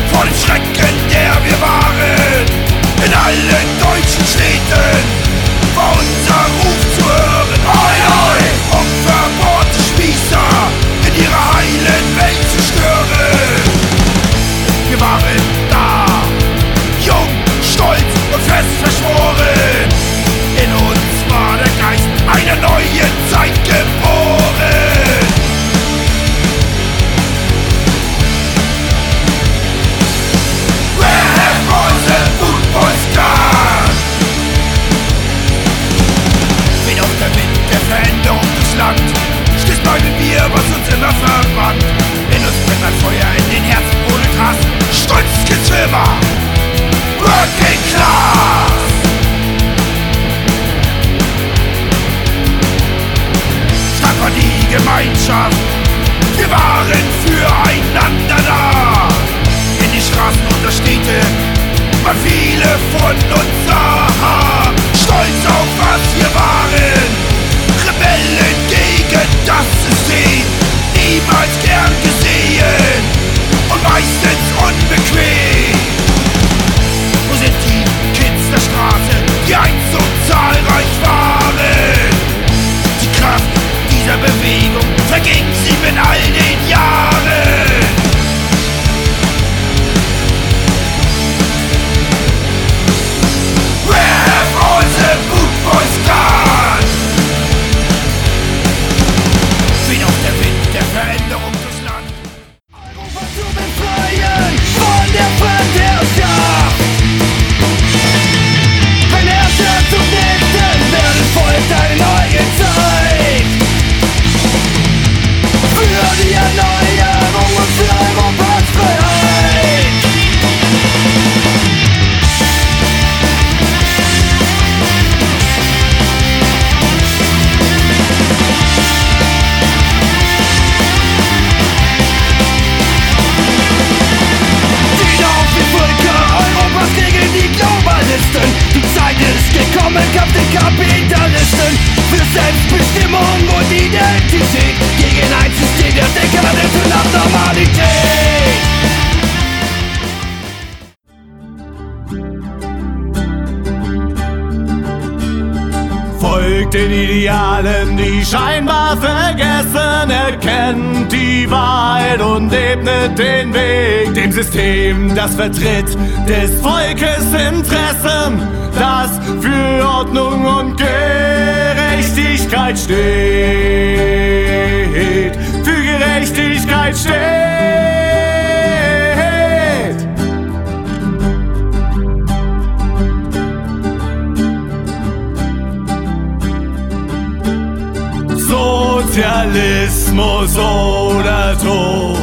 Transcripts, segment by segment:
vor dem Schrecken, der wir waren. In allen deutschen Städten war unser Ruf zu hören. Oi, oi, um verbohrte Spießer in ihrer heilen Welt zu stören. Wir waren da, jung, stolz und fest verschworen. In uns war der Geist einer neuen Zeit geboren. Where have all the boot boys gone? Weht auch der Wind der Veränderung durchs Land, stößt neu mit Bier, was uns immer verband. In uns brennt ein Feuer, in den Herzen ohne Hass, stolzes Gezwimmer, Working Class. Stark war die Gemeinschaft, wir waren füreinander da. In die Straßen unserer Städte, weil viele von uns sahen, stolz auf was wir waren, Rebellen gegen das System, niemals gern gesehen und meistens unbequem. Wo sind die Kids der Straße, die einst so zahlreich waren? Die Kraft dieser Bewegung verging sie mit all den Jahren. Where have all the boot boys gone? Weht auch der Wind der Veränderung durchs Land. Europa zu befreien von der Fremdherrschaft. Ein Herrscher zum nächsten, während folgt eine neue Zeit. Für die Erneuerung und für Europas Freiheit. Die Völker Europas gegen die Globalisten. Die Zeit ist gekommen, Kampf den Kapitalisten. Für Selbstbestimmung und Identität. Gegen ein System der Dekadenz und Abnormalität. Folgt den Idealen, die scheinbar vergessen, erkennt die Wahrheit und ebnet den Weg dem System, das vertritt des Volkes Interessen, das für Ordnung und Gerechtigkeit steht, für Gerechtigkeit steht. Sozialismus oder Tod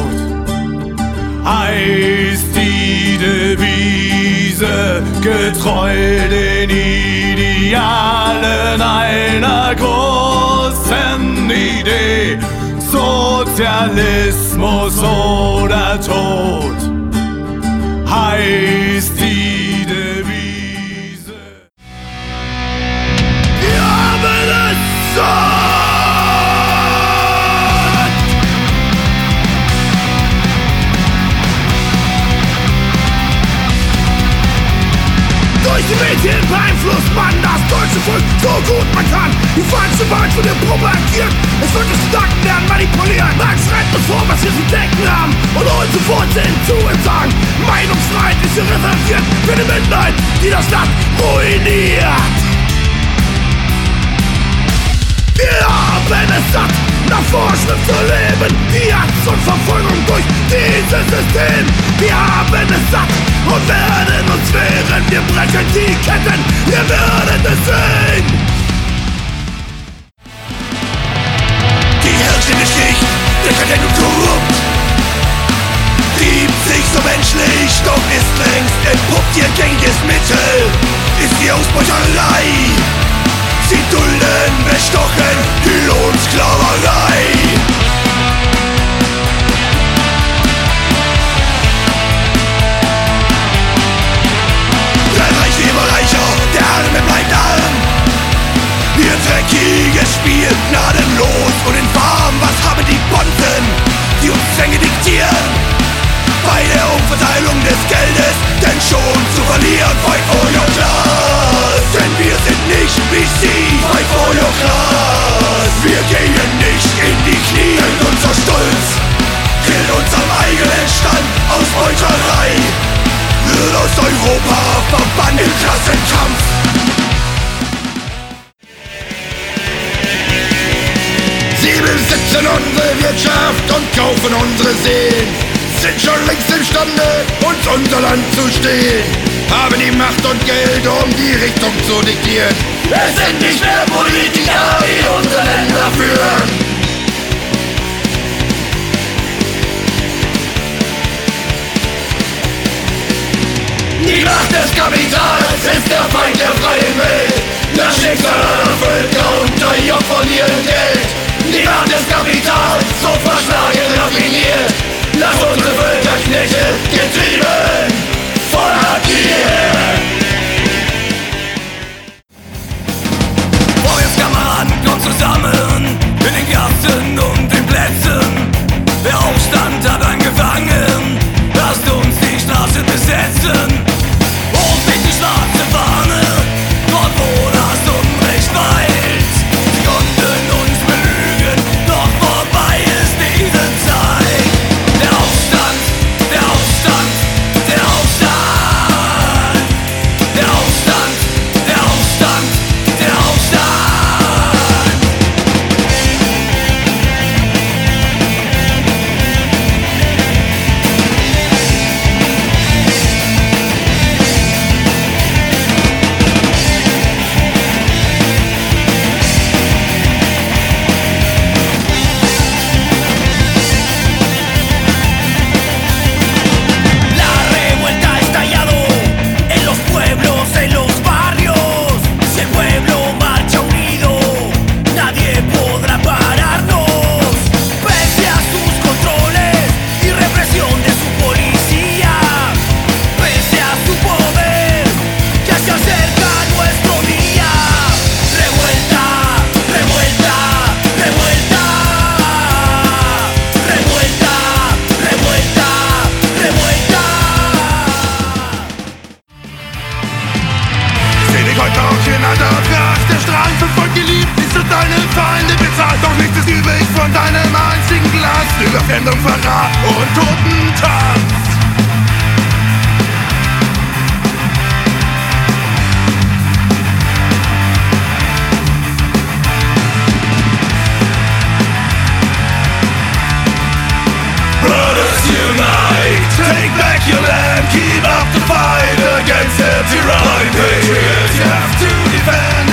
heißt die Devise, getreu den Idealen einer großen Idee. Sozialismus oder Tod heißt die Devise. Wir haben es satt. Durch die Medien beeinflusst man das deutsche Volk so gut man kann. Die falsche Wahrheit wird propagiert. Es wird durch Gedanken werden manipuliert. Man schreibt uns vor, was wir zu denken haben und holt sofort hinzu und sagen, Meinungsfreiheit ist hier reserviert für die Minderheit, die das Land ruiniert. Wir haben es satt, nach Vorschrift zu leben, die Angst und Verfolgung durch dieses System. Wir haben es satt und werden uns wehren. Wir brechen die Ketten, ihr werdet es sehen. Die herrschende Schicht, der Kadett und korrupt, triebt sich so menschlich, doch ist längst entpuppt. Ihr gängiges Mittel ist die Ausbeuterei. Sie dulden bestochen die Lohnsklaverei. Der Reiche immer reicher, der Arme bleibt arm. Ihr dreckiges Spiel gnadenlos und infam. Was haben die Bonzen, die uns Zwänge diktieren? Bei der Umverteilung des Geldes, denn schon zu verlieren, fight for your class. Denn wir sind nicht wie sie, fight for your class. Wir gehen nicht in die Knie, denn unser Stolz killt uns am eigenen Stand. Ausbeuterei wird aus Europa verbannt im Klassenkampf. Sie besitzen unsere Wirtschaft und kaufen unsere Seelen, sind schon längst imstande, uns unser Land zu stehlen, haben die Macht und Geld, um die Richtung zu diktieren. Es sind nicht mehr Politiker, die unsere Länder führen. Die Macht des Kapitals ist der Feind der freien Welt. Das Schicksal aller Völker unterjocht von ihrem Geld. Die Macht des Kapitals, so verschlagen raffiniert, lass unsere Völkerknechte getrieben von Agieren. Feuerskameraden, kommt zusammen in den Gassen und den Plätzen. Der Aufstand hat angefangen, lasst uns die Straße besetzen. Hoch mit die schwarze Fahne, dort wo das Unrecht weilt. Sie konnten uns belügen, doch vorbei ist diese Zeit. Der Aufstand, der Aufstand, der Aufstand. Der Aufstand, der Aufstand, der Aufstand. La revuelta ha estallado en los pueblos, en los barrios. Si el pueblo marcha unido, nadie podrá pararnos. Pese a sus controles y represión de su policía, pese a su poder, ya se acerca nuestro día. Revuelta, revuelta, revuelta. Revuelta, revuelta, revuelta. Seh dich heute auch in alter Pracht. Der Strahlen von Volk geliebt, siehst du deine Feinde bezahlt. Doch nichts ist übrig von deinem einzigen Glas. Überfremdung, Verrat und Totentanz. Brothers unite, take back your land, keep up the fight against the tyranny. Patriots have to defend